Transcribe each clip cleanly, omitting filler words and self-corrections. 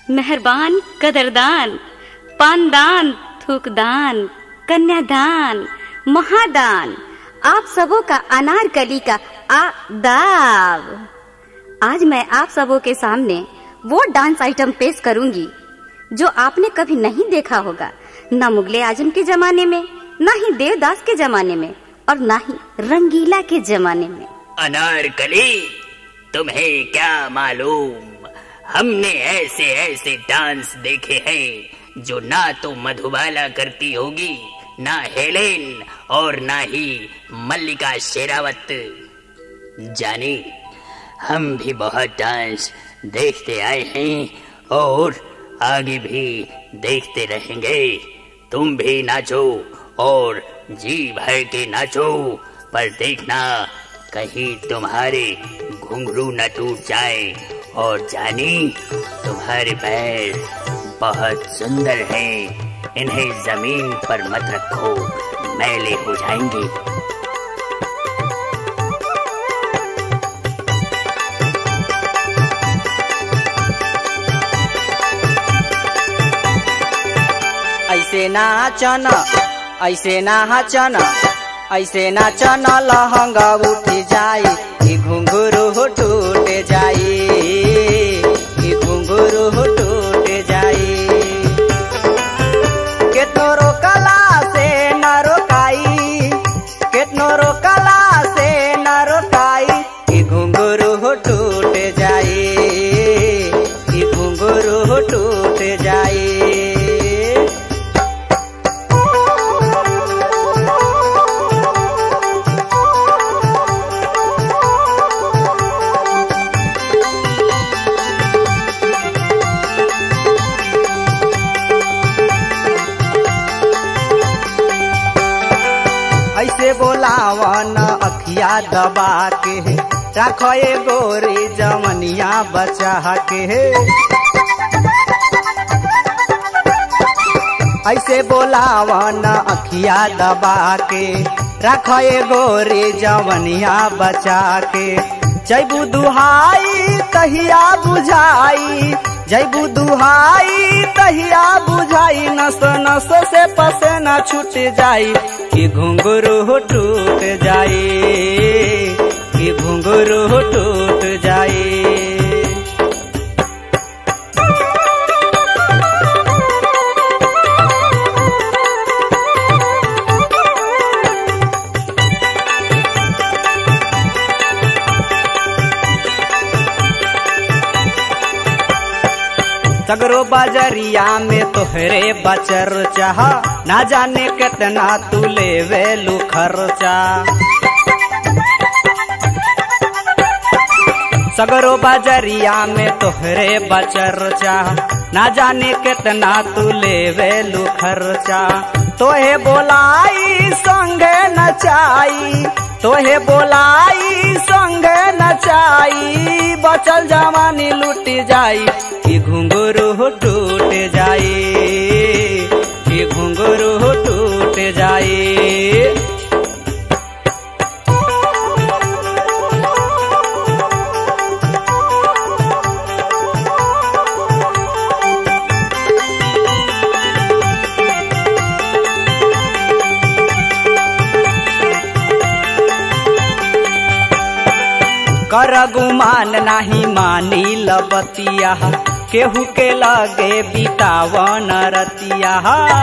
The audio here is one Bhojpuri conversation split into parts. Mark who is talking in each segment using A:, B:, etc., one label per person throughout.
A: मेहरबान कदरदान, पानदान, थूकदान, कन्यादान, महादान, आप सबों का अनारकली का आदाब। आज मैं आप सबों के सामने वो डांस आइटम पेश करूंगी जो आपने कभी नहीं देखा होगा, ना मुगले आजम के जमाने में, ना ही देवदास के जमाने में और ना ही रंगीला के जमाने में।
B: अनारकली, तुम्हें क्या मालूम, हमने ऐसे ऐसे डांस देखे हैं जो ना तो मधुबाला करती होगी, ना हेलेन और ना ही मल्लिका शेरावत। जानी, हम भी बहुत डांस देखते आए हैं और आगे भी देखते रहेंगे। तुम भी नाचो और जी भर के नाचो, पर देखना कहीं तुम्हारे घुंघरू न टूट जाए। और जानी, तुम्हारे पैर बहुत सुंदर हैं, इन्हें जमीन पर मत रखो, मैले हो जाएंगे।
C: ऐसे नाचन, ऐसे नाचन, ऐसे नाचन, लहंगा उठ जाई, घुंघरू टूट जाई, घुंघरू टूट जाई। केतनो रोकला से न रोकाई, केतनो रोकला से न रोकाई, घुंघरू टूट जाई, घुंघरू टूट जाई। ऐसे बोलावन अखिया दबा के, राखो ये गोरी जमनिया बचा के। ऐसे बोलावन अखिया दबा के, राखो ये गोरी जमनिया बचा के। जैबू दुहाई तहिया बुझाई, जैबू दुहाई तहिया बुझाई, नस नस से पसीना छूट जाई, कि घुंघरू टूट जाई, कि घुंघरू टूट जाई। सगरो बाजरिया में तोहरे बचर चाह, ना जाने कितना तू लेवे लू खर्चा। सगरो बाजरिया में तोहरे बचर चाह, ना जाने कितना तू लेवे लू खर्चा। तोहे बोलाई संगे नचाई, तोहे बोलाई संगे नचाई, बचल जवानी लूट जाई, कि घुंघरू टूट जाई, कि घुंघरू टूट जाई। कर गुमान नाही मानी लबतिया, केहू के लगे बितावन रतिया।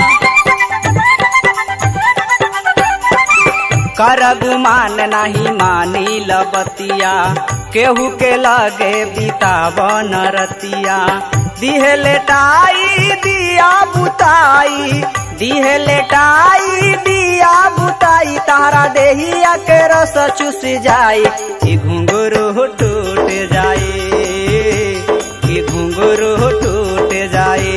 C: कर गुमान नाही मानी लबतिया, केहू के लगे बितावन रतिया। दिहे लेटाई दिया बुताई, दिहे लेटाई दिया बुताई, तारा देहिया के रस चूस जाई, कि घुंघरू टूट जाई, कि घुंघरू टूट जाई।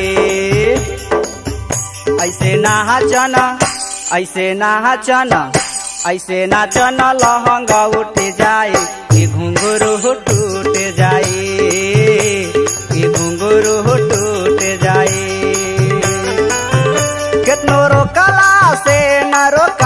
C: ऐसे नाचन, ऐसे नाचन, ऐसे नाचन, लहंगा उठ जाई, कि घुंघरू टूट जाई, कि घुंघरू टूट जाई। कितनो रोकला से न रोक